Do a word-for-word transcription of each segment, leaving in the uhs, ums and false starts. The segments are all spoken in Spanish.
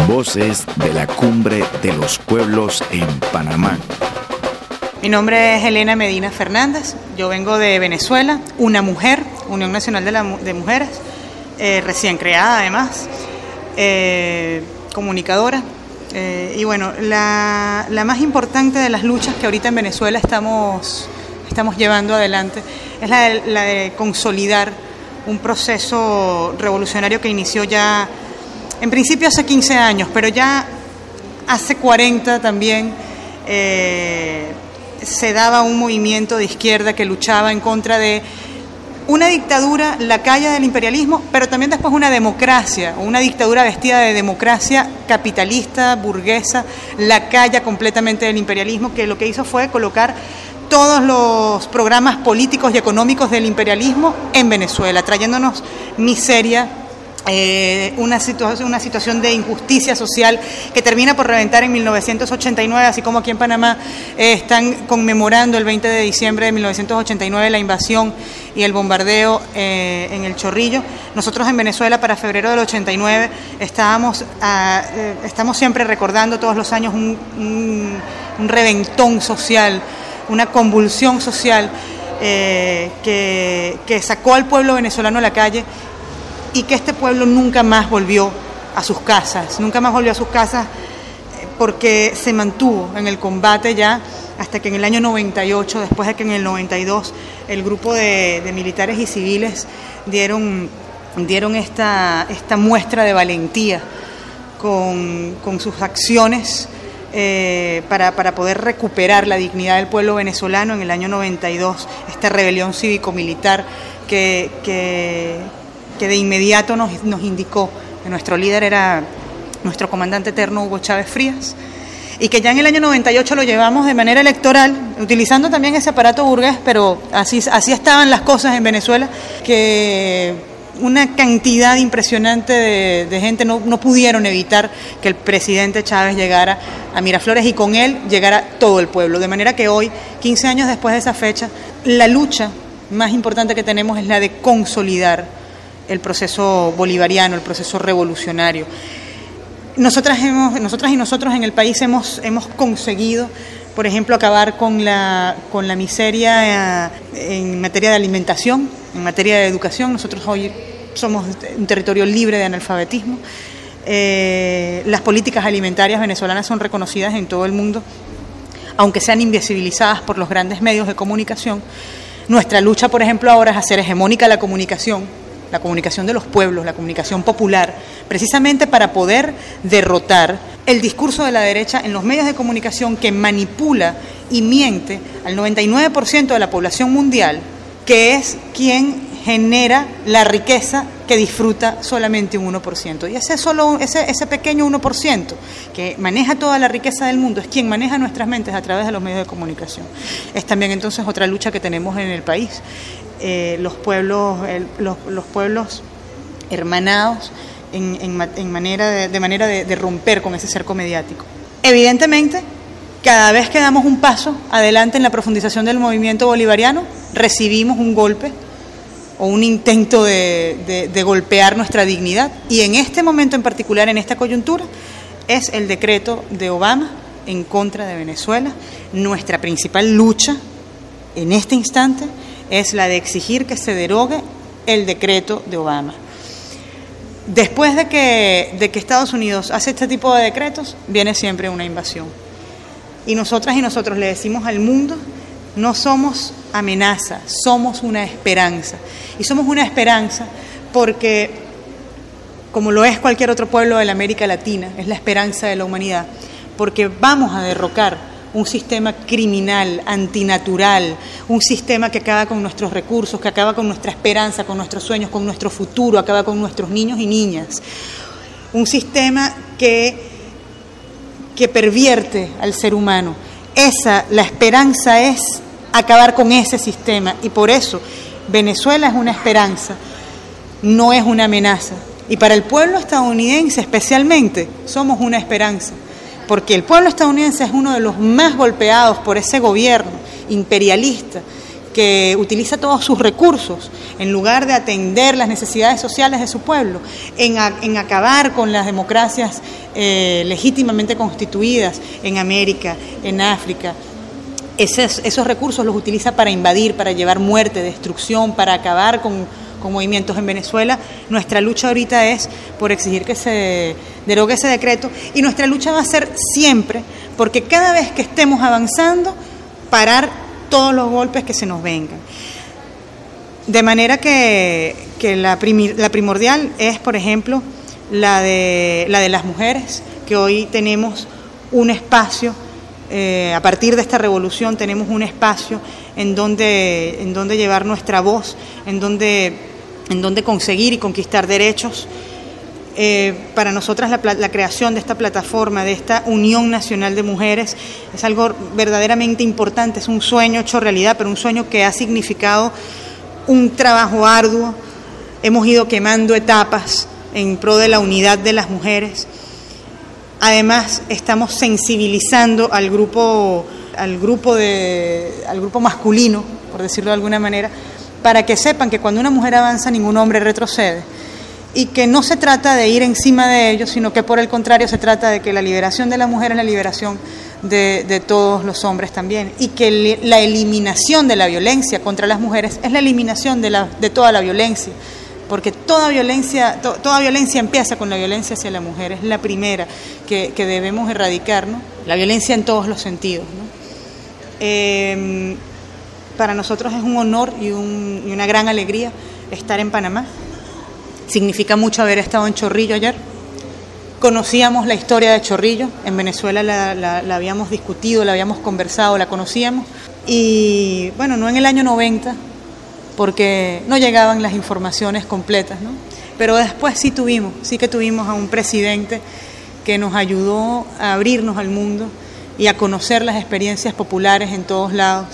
Voces de la Cumbre de los Pueblos en Panamá. Mi nombre es Elena Medina Fernández, yo vengo de Venezuela, una mujer, Unión Nacional de, la, de Mujeres, eh, recién creada además, eh, comunicadora. Eh, y bueno, la, la más importante de las luchas que ahorita en Venezuela estamos, estamos llevando adelante es la de, la de consolidar un proceso revolucionario que inició ya, en principio hace quince años, pero ya hace cuarenta también eh, se daba un movimiento de izquierda que luchaba en contra de una dictadura lacaya del imperialismo, pero también después una democracia, o una dictadura vestida de democracia capitalista, burguesa, lacaya completamente del imperialismo, que lo que hizo fue colocar todos los programas políticos y económicos del imperialismo en Venezuela, trayéndonos miseria, eh, una, situa- una situación de injusticia social que termina por reventar en mil novecientos ochenta y nueve, así como aquí en Panamá eh, están conmemorando el veinte de diciembre de mil novecientos ochenta y nueve la invasión y el bombardeo eh, en el Chorrillo. Nosotros en Venezuela para febrero del ochenta y nueve estábamos, a, eh, estamos siempre recordando todos los años un, un, un reventón social, una convulsión social eh, que, que sacó al pueblo venezolano a la calle y que este pueblo nunca más volvió a sus casas, nunca más volvió a sus casas porque se mantuvo en el combate ya hasta que en el año noventa y ocho, después de que en el noventa y dos el grupo de, de militares y civiles dieron, dieron esta, esta muestra de valentía con, con sus acciones Eh, para, para poder recuperar la dignidad del pueblo venezolano en el año noventa y dos, esta rebelión cívico-militar que, que, que de inmediato nos, nos indicó que nuestro líder era nuestro comandante eterno Hugo Chávez Frías, y que ya en el año noventa y ocho lo llevamos de manera electoral, utilizando también ese aparato burgués, pero así, así estaban las cosas en Venezuela, que una cantidad impresionante de, de gente no, no pudieron evitar que el presidente Chávez llegara a Miraflores y con él llegara todo el pueblo. De manera que hoy, quince años después de esa fecha, la lucha más importante que tenemos es la de consolidar el proceso bolivariano, el proceso revolucionario. Nosotras, hemos, nosotras y nosotros en el país hemos, hemos conseguido, por ejemplo, acabar con la, con la miseria en materia de alimentación, en materia de educación. Nosotros hoy somos un territorio libre de analfabetismo. Eh, las políticas alimentarias venezolanas son reconocidas en todo el mundo, aunque sean invisibilizadas por los grandes medios de comunicación. Nuestra lucha, por ejemplo, ahora es hacer hegemónica la comunicación, la comunicación de los pueblos, la comunicación popular, precisamente para poder derrotar el discurso de la derecha en los medios de comunicación que manipula y miente al noventa y nueve por ciento de la población mundial, que es quien genera la riqueza que disfruta solamente un uno por ciento. Y ese, solo, ese, ese pequeño uno por ciento que maneja toda la riqueza del mundo es quien maneja nuestras mentes a través de los medios de comunicación. Es también entonces otra lucha que tenemos en el país. Eh, los pueblos, el, los, los pueblos hermanados en, en, en manera de, de manera de, de romper con ese cerco mediático. Evidentemente, cada vez que damos un paso adelante en la profundización del movimiento bolivariano, recibimos un golpe o un intento de, de, de golpear nuestra dignidad, y en este momento en particular, en esta coyuntura, es el decreto de Obama en contra de Venezuela. Nuestra principal lucha en este instante es la de exigir que se derogue el decreto de Obama. Después de que, de que Estados Unidos hace este tipo de decretos, viene siempre una invasión. Y nosotras y nosotros le decimos al mundo, no somos amenaza, somos una esperanza. Y somos una esperanza porque, como lo es cualquier otro pueblo de la América Latina, es la esperanza de la humanidad, porque vamos a derrocar un sistema criminal, antinatural, un sistema que acaba con nuestros recursos, que acaba con nuestra esperanza, con nuestros sueños, con nuestro futuro, acaba con nuestros niños y niñas. Un sistema que, que pervierte al ser humano. Esa, la esperanza es acabar con ese sistema, y por eso Venezuela es una esperanza, no es una amenaza. Y para el pueblo estadounidense especialmente somos una esperanza, porque el pueblo estadounidense es uno de los más golpeados por ese gobierno imperialista que utiliza todos sus recursos, en lugar de atender las necesidades sociales de su pueblo, en, a, en acabar con las democracias eh, legítimamente constituidas en América, en África. Esos, esos recursos los utiliza para invadir, para llevar muerte, destrucción, para acabar con, con movimientos en Venezuela. Nuestra lucha ahorita es por exigir que se derogue ese decreto, y nuestra lucha va a ser siempre, porque cada vez que estemos avanzando, parar todos los golpes que se nos vengan. De manera que, que la, primi, la primordial es, por ejemplo, la de, la de las mujeres, que hoy tenemos un espacio, eh, a partir de esta revolución tenemos un espacio en donde, en donde llevar nuestra voz, en donde, en donde conseguir y conquistar derechos. Eh, para nosotras la, la creación de esta plataforma, de esta Unión Nacional de Mujeres, es algo verdaderamente importante, es un sueño hecho realidad, pero un sueño que ha significado un trabajo arduo. Hemos ido quemando etapas en pro de la unidad de las mujeres. Además, estamos sensibilizando al grupo, al grupo de, al grupo masculino, por decirlo de alguna manera, para que sepan que cuando una mujer avanza, ningún hombre retrocede. Y que no se trata de ir encima de ellos, sino que por el contrario se trata de que la liberación de la mujer es la liberación de, de todos los hombres también, y que le, la eliminación de la violencia contra las mujeres es la eliminación de, la, de toda la violencia, porque toda violencia, to, toda violencia empieza con la violencia hacia la mujer, es la primera que, que debemos erradicar, ¿no? La violencia en todos los sentidos, ¿no? Eh, para nosotros es un honor y, un, y una gran alegría estar en Panamá. Significa mucho haber estado en Chorrillo ayer. Conocíamos la historia de Chorrillo, en Venezuela la, la, la habíamos discutido, la habíamos conversado, la conocíamos. Y bueno, no en el año noventa, porque no llegaban las informaciones completas, ¿no? Pero después sí tuvimos, sí que tuvimos a un presidente que nos ayudó a abrirnos al mundo y a conocer las experiencias populares en todos lados.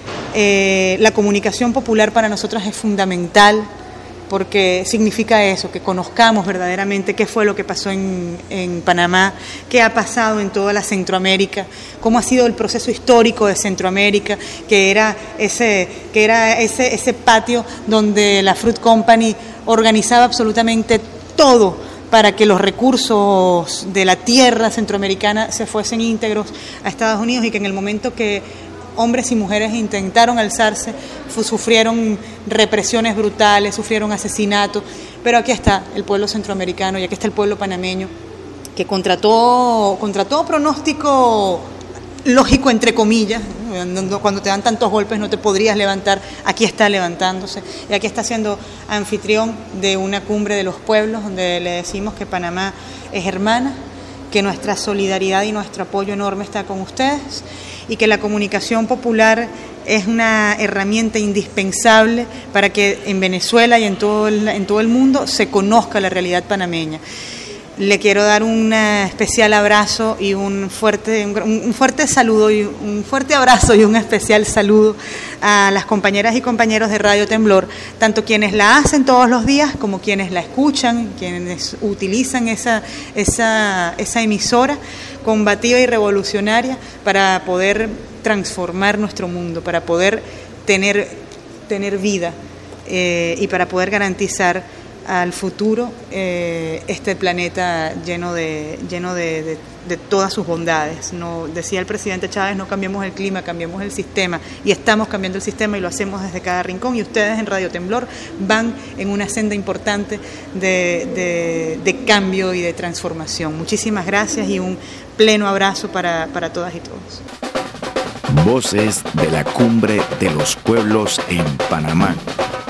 Eh, la comunicación popular para nosotros es fundamental, porque significa eso, que conozcamos verdaderamente qué fue lo que pasó en, en Panamá, qué ha pasado en toda la Centroamérica, cómo ha sido el proceso histórico de Centroamérica, que era ese, que era ese, ese patio donde la Fruit Company organizaba absolutamente todo para que los recursos de la tierra centroamericana se fuesen íntegros a Estados Unidos, y que en el momento que hombres y mujeres intentaron alzarse, sufrieron represiones brutales, sufrieron asesinatos, pero aquí está el pueblo centroamericano y aquí está el pueblo panameño, que contra todo, contra todo pronóstico lógico, entre comillas, cuando te dan tantos golpes no te podrías levantar, aquí está levantándose, y aquí está siendo anfitrión de una cumbre de los pueblos, donde le decimos que Panamá es hermana, que nuestra solidaridad y nuestro apoyo enorme está con ustedes, y que la comunicación popular es una herramienta indispensable para que en Venezuela y en todo el, en todo el mundo se conozca la realidad panameña. Le quiero dar un especial abrazo y un fuerte, un, un fuerte saludo y un fuerte abrazo y un especial saludo a las compañeras y compañeros de Radio Temblor, tanto quienes la hacen todos los días como quienes la escuchan, quienes utilizan esa, esa, esa emisora combativa y revolucionaria para poder transformar nuestro mundo, para poder tener, tener vida eh, y para poder garantizar al futuro eh, este planeta lleno de lleno de, de, de todas sus bondades. No, decía el presidente Chávez, no cambiemos el clima, cambiemos el sistema, y estamos cambiando el sistema y lo hacemos desde cada rincón, y ustedes en Radio Temblor van en una senda importante de, de, de cambio y de transformación. Muchísimas gracias y un pleno abrazo para, para todas y todos. Voces de la Cumbre de los Pueblos en Panamá.